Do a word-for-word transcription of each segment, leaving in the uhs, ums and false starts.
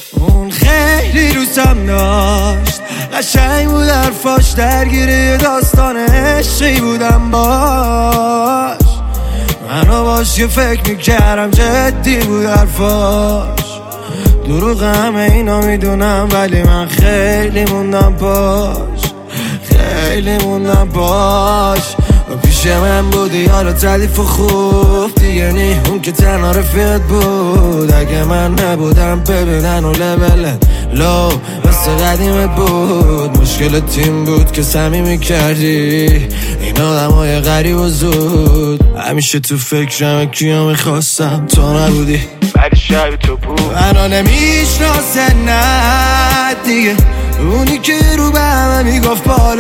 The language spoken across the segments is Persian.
اون خیلی دوستم داشت، قشنگ بود حرفاش، درگیری داستان عشقی بودم باش. منو باش یه فکر میکردم جدی بود حرفاش، دروغ همه اینا میدونم ولی من خیلی موندم باش، خیلی موندم باش. و پیش من بودی حالا تعلیف و خوب دیگه نی، اون که تنها رفیقت بود. اگه من نبودم ببینن و لبل لو مثل قدیمت بود. مشکل تیم بود که صمیمی کردی این آدم های غریب و زود. همیشه تو فکرم کیا میخواستم تو نبودی ولی شب تو بود. منو نمیشناسه نه دیگه، اونی که رو به همه میگفت بال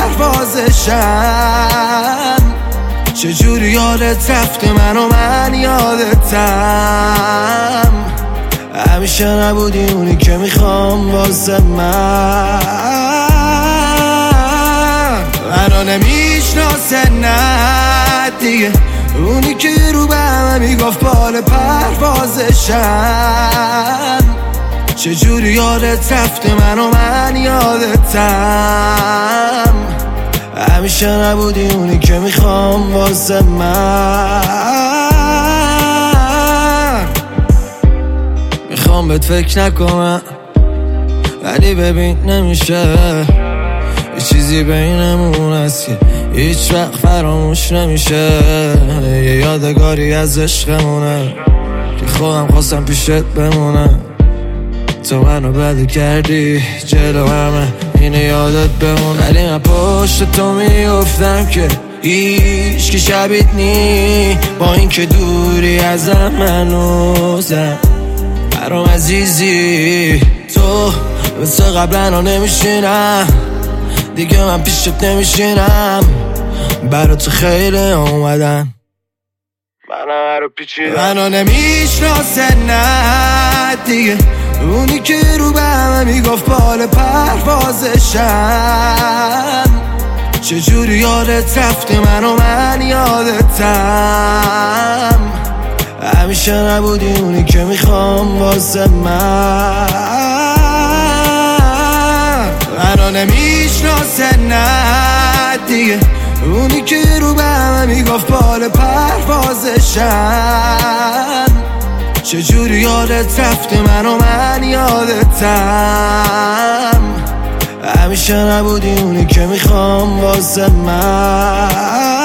پروازشم. چجوری یادت رفته منو من یادتم. همیشه نبودی اونی که میخوام واسه من. منو نمیشناسه نه دیگه، اونی که رو به همه میگفت بال پروازشم. چجوری یادت رفته منو من یادتم. همیشه نبودی اونی که میخوام واسه من. میخوام بهت فکر نکنم ولی ببین نمیشه، یه چیزی بینمون هست که هیچ وقت فراموش نمیشه. یه یادگاری از عشقمونه که خودم خواستم پیشت بمونم. تو منو بده کردی جلو همه اینه یادت بمون. ولی من پشت تو میافتم که هیچ که شبیت نی، با این که دوری ازم منوزم. برام عزیزی تو مثل قبلا نمیشینم دیگه، من پیشت نمیشینم. برا تو خیلی اومدم منم رو پیچیدم. منو نمیشناسه نه دیگه، اونی که رو به همه میگفت بال پروازشم. چجوری یادت رفته منو من یادتم. همیشه نبودی اونی که میخوام واسه من. منو نمیشناسه نه دیگه، اونی که رو به همه میگفت بال پروازشم. چجوری یادت رفته منو من یادتم. همیشه نبودی اونی که میخوام واسه من.